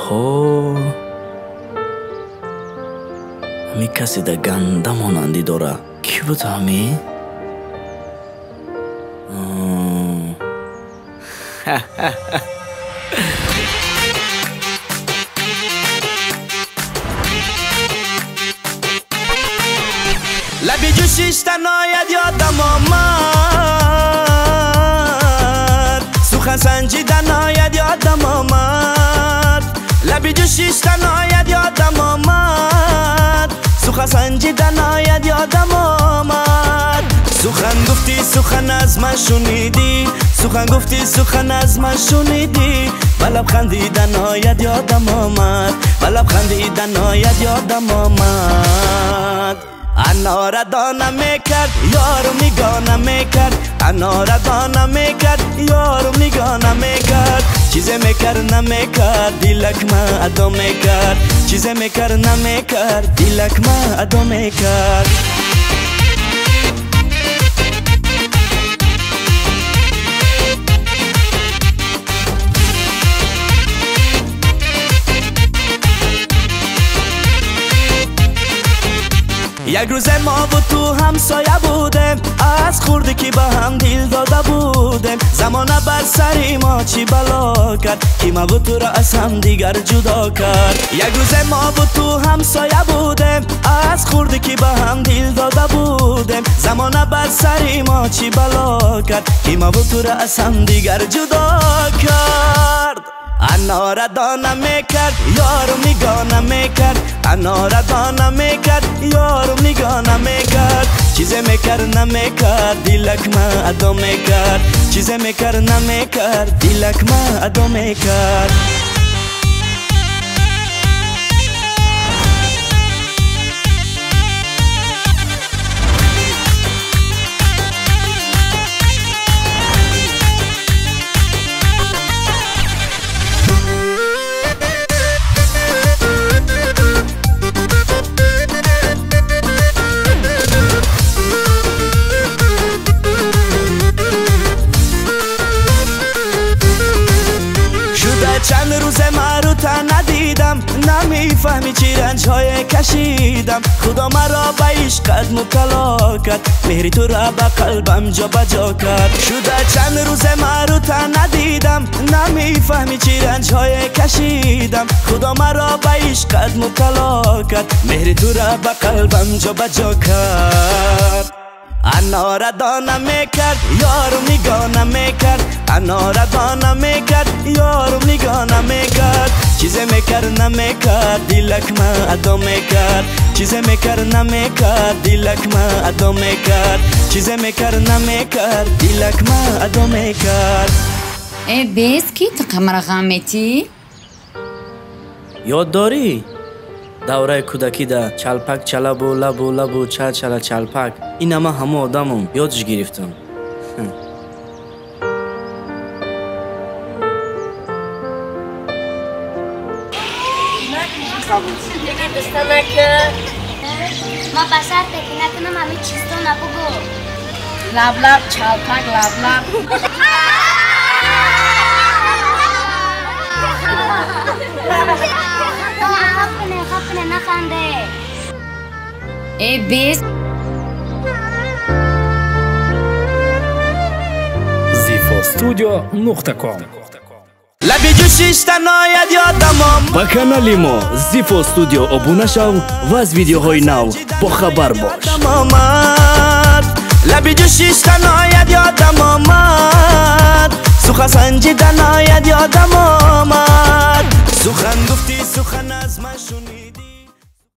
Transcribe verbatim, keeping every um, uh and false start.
اوهو همی کسی در گنده مانندی داره. کی بود همی؟ لبی جوشیش تنهایت یادم آمد، سخن سنجیدن آید یادم آمد. لبی جوشیش تنهایت یادم آمد، سخن سنجیدن آید یادم آمد. سخن گفتی سخن از من شنیدی، سخن گفتی سخن از من شنیدی. و لبخندیدن آید یادم آمد، و لبخندیدن آید یادم آمد. انا را دانه میکرد یارو نگاه نمیکرد، انا را دانه میکرد یارو نگاه نمیکرد. چیزی میکرد نمیکرد دیلک ما ادا میکرد، چیزی میکرد نمیکرد دیلک ما ادا میکرد. یک روز ما و تو همسایه بودیم، از خوردی که با هم دل داده بودیم. زمانه بر سری ما چی بلا کرد که ما و تو را از هم دیگر جدا کرد. یک روز ما و تو همسایه بودیم، از خوردی که با هم دل داده بودیم. زمانه بر سری ما چی بلا کرد که ما و تو را از هم دیگر جدا کرد. انا را دانه میکرد یارو نگاه نمیکرد، انا را دانه میکرد یارو نگاه نمیکرد. چیزی میکرد نمیکرد دیلک ما ادا میکرد، چیزی میکرد نمیکرد دیلک ما ادا میکرد. چند روز ما رو تا ندیدم، نمیفهمی چی رنج های کشیدم. خدا مرا به عشقت مبتلا کرد، مهری تو را به قلبم جا بجا کرد. شده چند روز ما رو تا ندیدم، نمیفهمی چی رنج های کشیدم. خدا مرا به عشقت مبتلا کرد، مهری تو را به قلبم جا بجا کرد. انا را دانه میکرد یارو نگاه نمیکرد، انا را دانه میکرد یارو نگاه نمیکرد. چیزی میکرد نمیکرد دیلک ما ادا میکرد، چیزی میکرد نمیکرد دیلک ما ادا میکرد، چیزی میکرد نمیکرد دیلک ما ادا میکرد. ای بیس کی تو قمر غامتی؟ یاد داری؟ دوره کودکی ده چلپک چلبو لبو لبو چل چل چلپک. این همه همه آدمم یادش گرفتم. دیگه دسته نکن ما بسر تکی نکنم همه چیز تو نبگو. لب لب چلپک لب لب. خفنه خفنه نخنده. ای بیس زیفو استودیو نقطه کام. لبی جوشیش تنهایت یادم آمد. با کانالی ما زیفو استودیو ابونه شو و از ویدیوهای نو با خبر باش. لبی جوشیش تنهایت یادم آمد، سخن سنجیدن آید یادم آمد. سخن گفتی سخن از من شنیدی.